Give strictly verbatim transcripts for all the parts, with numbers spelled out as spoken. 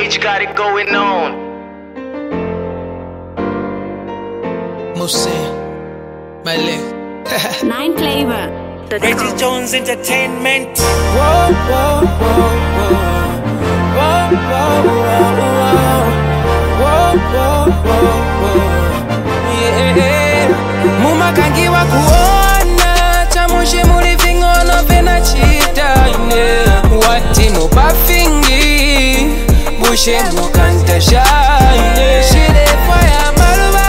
H got it going on. Mose, Male. Nine Flavor. Reggie Jones Entertainment. Whoa, whoa, whoa, whoa. Whoa, whoa, whoa, whoa. Whoa, whoa, whoa, whoa. Yeah. Muma kangi wa kuona chamushe muri vingono vena chita ine. Wati mubafingi bushe mukanta shine. Shire fire maluba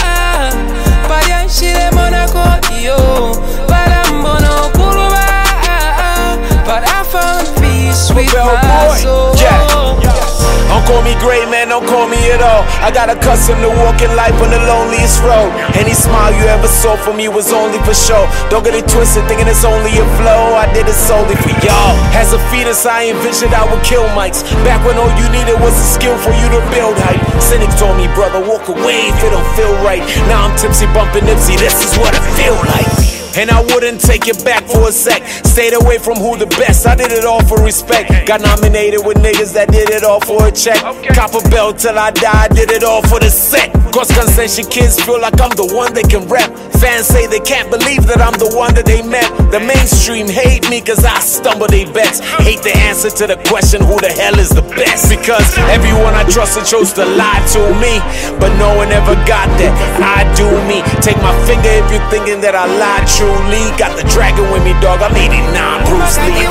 Parian shire Monaco yo. Barambono kuruba But I found peace with my soul. Don't call me great, man, don't call me at all. I got accustomed to walking life on the loneliest road. Any smile you ever saw from me was only for show. Don't get it twisted, thinking it's only a flow. I did it solely for y'all. As a fetus, I envisioned I would kill mics. Back when all you needed was a skill for you to build hype. Cynics told me, brother, walk away if it don't feel right. Now I'm tipsy, bumping Nipsey, this is what I feel like. And I wouldn't take it back for a sec. Stayed away from who the best, I did it all for respect. Got nominated with niggas that did it all for a check. Cop a belt till I die, did it all for the set. Cross concession kids feel like I'm the one they can rap. Fans say they can't believe that I'm the one that they met. The mainstream hate me cause I stumble they bets. Hate the answer to the question, who the hell is the best? Because everyone I trusted chose to lie to me, but no one ever got that. I do me. Take my finger if you're thinking that I lied true. Got the dragon with me, dog. I'm eighty-nine, Bruce Lee.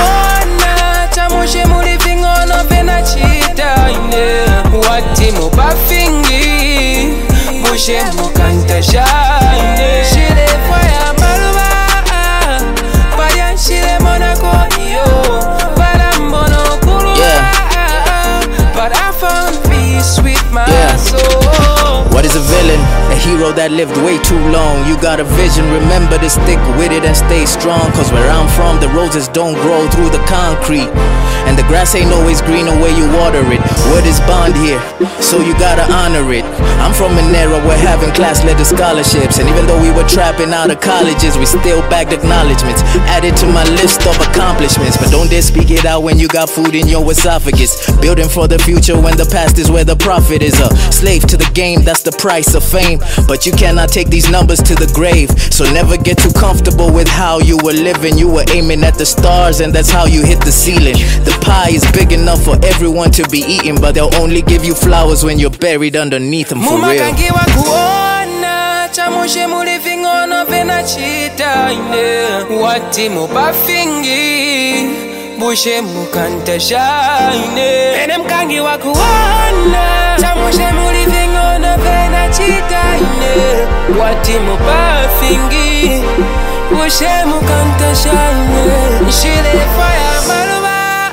Chamushe muri vingono vena chita ine. Wati mubafingi bushe mukanta shine. Shire fire maluba Parian shire Monaco yo. Barambono kuruba But I found peace with my yeah. soul. What is a villain? A hero that lived way too long. You got a vision, remember to stick with it and stay strong. Cause where I'm from, the roses don't grow through the concrete. And the grass ain't always greener where you water it. Word is bond here, so you gotta honor it. I'm from an era where having class led to scholarships. And even though we were trapping out of colleges, we still bagged acknowledgements. Added to my list of accomplishments. But don't dare speak it out when you got food in your esophagus. Building for the future when the past is where the profit is. A slave to the game, that's the price of fame. But you cannot take these numbers to the grave. So never get too comfortable with how you were living. You were aiming at the stars and that's how you hit the ceiling. The pie is big enough for everyone to be eating, but they'll only give you flowers when you're buried underneath them, for real. Muma kangi wa kuona chamushe muri vingono vena chita ine. Wati mubafingi bushe mukanta shine. Ene mkangi wa kuona chamushe muri vingono vena chita ine. Wati mubafingi bushe mukanta shine. Shire fire maluba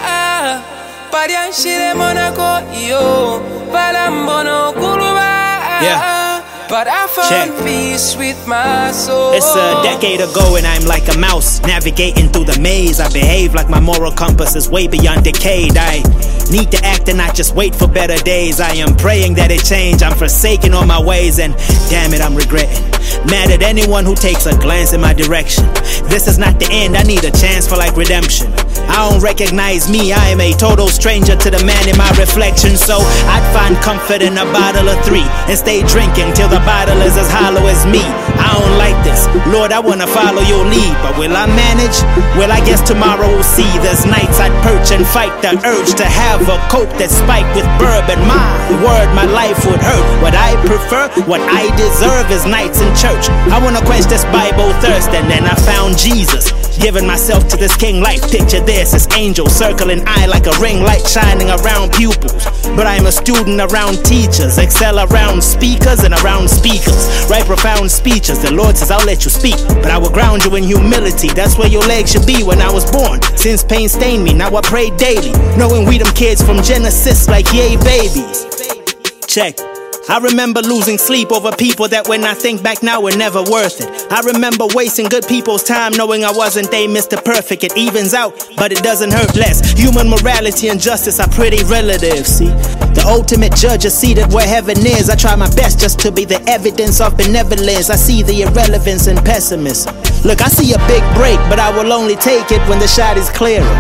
Parian shire Monaco yo. Barambono kuruba Yeah. But I found Check. peace with my soul. It's a decade ago and I'm like a mouse navigating through the maze. I behave like my moral compass is way beyond decade. I need to act and not just wait for better days. I am praying that it change. I'm forsaking all my ways and damn it, I'm regretting. Mad at anyone who takes a glance in my direction. This is not the end, I need a chance for like redemption. I don't recognize me, I am a total stranger to the man in my reflection. So I'd find comfort in a bottle of three and stay drinking till the bottle is as hollow as me. I don't like this, Lord, I wanna follow your lead. But will I manage? Well, I guess tomorrow we'll see. There's nights I'd perch and fight the urge to have a coat that's spiked with bourbon. My word, my life would hurt. What I prefer, what I deserve is nights in church. I wanna quench this Bible thirst, and then I found Jesus. Giving myself to this king life. Picture this, this angel circling eye like a ring light shining around pupils. But I'm a student around teachers, excel around speakers and around speakers. Write profound speeches, the Lord says I'll let you speak, but I will ground you in humility. That's where your legs should be. When I was born, since pain stained me, now I pray daily, knowing we them kids from Genesis like yay babies. Check. I remember losing sleep over people that when I think back now were never worth it. I remember wasting good people's time knowing I wasn't they Mister Perfect. It evens out, but it doesn't hurt less. Human morality and justice are pretty relative, see. The ultimate judge is seated where heaven is. I try my best just to be the evidence of benevolence. I see the irrelevance and pessimism. Look, I see a big break, but I will only take it when the shot is clearer.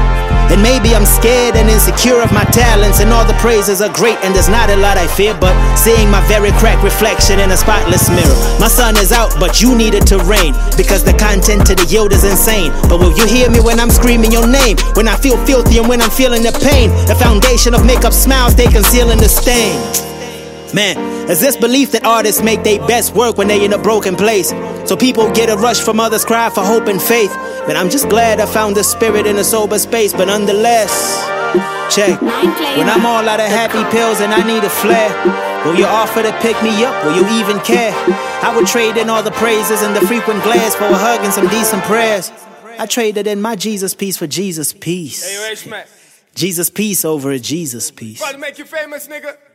And maybe I'm scared and insecure of my talents, and all the praises are great and there's not a lot I fear, but seeing my very cracked reflection in a spotless mirror. My sun is out, but you need it to rain, because the content to the yield is insane. But will you hear me when I'm screaming your name? When I feel filthy and when I'm feeling the pain? The foundation of makeup smiles, they concealing the stain. Man, is this belief that artists make their best work when they in a broken place? So people get a rush from others, cry for hope and faith. Man, I'm just glad I found the spirit in a sober space. But nonetheless, check, when I'm all out of happy pills and I need a flare, will you offer to pick me up? Will you even care? I would trade in all the praises and the frequent glares for a hug and some decent prayers. I traded in my Jesus peace for Jesus peace. Hey, H-Man. Jesus peace over a Jesus peace. About to make you famous, nigga.